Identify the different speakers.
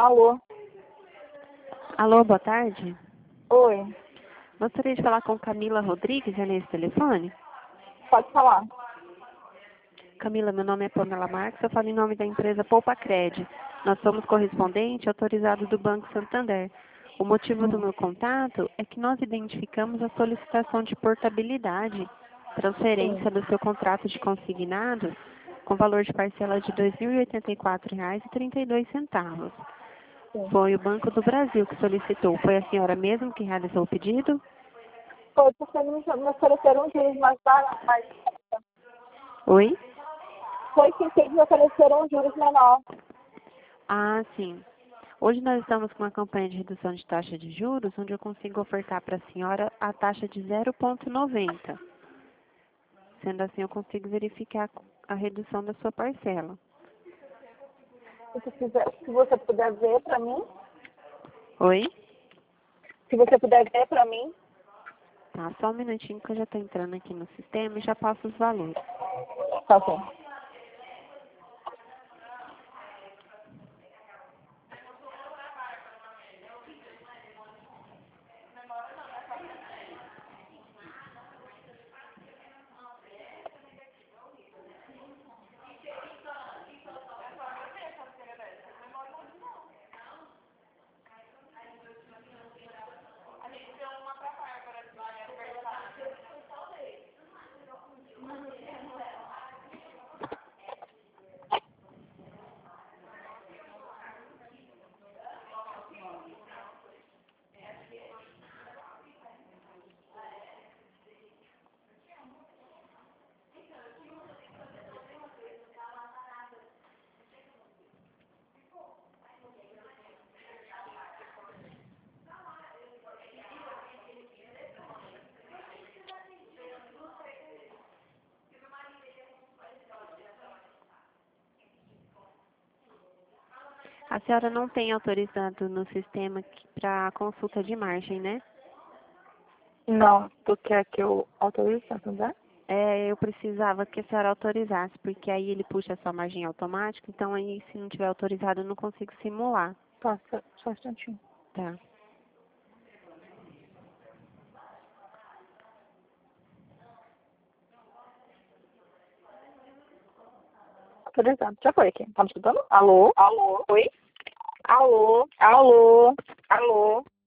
Speaker 1: Alô?
Speaker 2: Alô, boa tarde.
Speaker 1: Oi,
Speaker 2: Gostaria de falar com Camila Rodrigues, é nesse telefone?
Speaker 1: pode falar.
Speaker 2: Camila, meu nome é Pamela Marques, eu falo em nome da empresa Poupacred. Nós somos correspondente autorizado do Banco Santander. O motivo do meu contato é que nós identificamos a solicitação de portabilidade, transferência do seu contrato de consignado, com valor de parcela de R$ 2.084,32. Foi o Banco do Brasil que solicitou. Foi a senhora mesmo que realizou o pedido?
Speaker 1: Foi porque me ofereceram juros mais baratos.
Speaker 2: Oi?
Speaker 1: Foi que me ofereceram juros menor.
Speaker 2: Ah, sim. Hoje nós estamos com uma campanha de redução de taxa de juros, onde eu consigo ofertar para a senhora a taxa de 0,90. Sendo assim, eu consigo verificar a redução da sua parcela.
Speaker 1: Se você puder ver para mim.
Speaker 2: Oi?
Speaker 1: Se você puder ver para mim.
Speaker 2: Tá, só um minutinho que eu já estou entrando aqui no sistema e já passo os valores.
Speaker 1: Tá bom.
Speaker 2: A senhora não tem autorizado no sistema para consulta de margem, né?
Speaker 1: Não, tu quer que eu autorize, Santander?
Speaker 2: Eu precisava que a senhora autorizasse, porque aí ele puxa a sua margem automática, então aí se não tiver autorizado eu não consigo simular.
Speaker 1: Tá, só um instantinho.
Speaker 2: Tá.
Speaker 1: Autorizado. Já foi aqui. Tá me escutando? Alô? Alô? Oi? Alô? Alô? Alô?